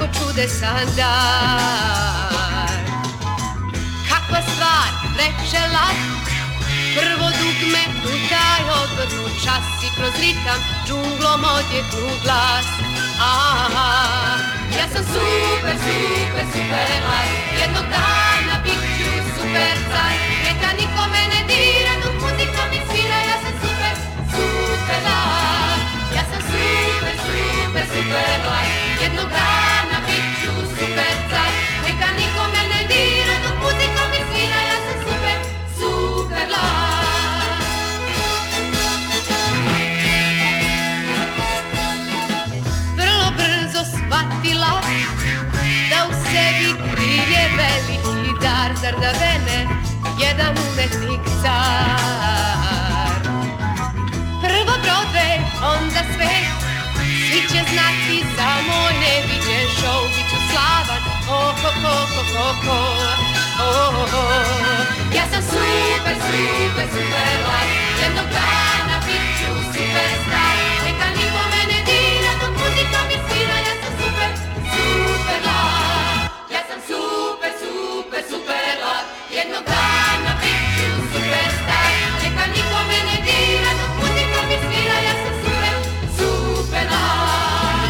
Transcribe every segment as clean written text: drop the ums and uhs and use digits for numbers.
čudesan dar. Kakva stvar, reče Lat, prvo dugme utaj odvrnu čas i kroz ritam džunglom odjeknu glas. Aha, ja sam super, super, super Lat, jednog dana bit ću super car. Neka niko me ne dira dok muzika mi svira, ja sam super, super Lat. Ja sam super, super, super Lat, jednog dana bit ću super car. Neka niko me ne dira dok muzika mi svira, ja sam super, super Lat. Vrlo brzo shvatila da u sebi krije veliki dar. Zar da vene jedan umetnik car. Prvo Broadway, onda svet, svi će znati za moj neviđen show. Biću slavan, oh, oh, oh, oh, oh, oh, oh, oh. Ja sam super, super, super Lat, jednog dana bit ću superstar. Neka niko me ne dira dok muzika mi svira, ja sam super, super Lat. Ja sam super, super, super Lat, jednog dana bit ću superstar. Neka niko me ne dira dok muzika mi svira, ja sam super, super Lat.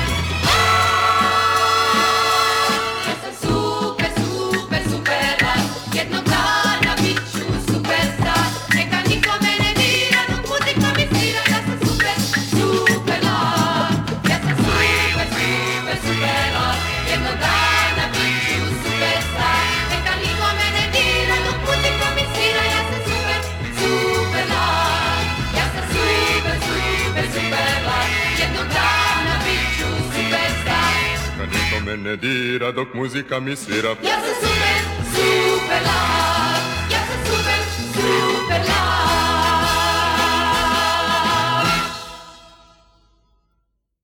Ja sam super, super, super Lat, jednog dana bit ću superstar. Neka niko me ne dira dok muzika mi svira, ja sam super, super Lat. Ja sam super, super, super Lat, jednog dana bit ću superstar. Neka niko me ne dira dok muzika mi svira, ja sam super, super Lat. Ja sam super, super, super Lat, jednog dana bit ću superstar. Neka niko me ne dira dok muzika mi svira, Ja sam super, super Lat.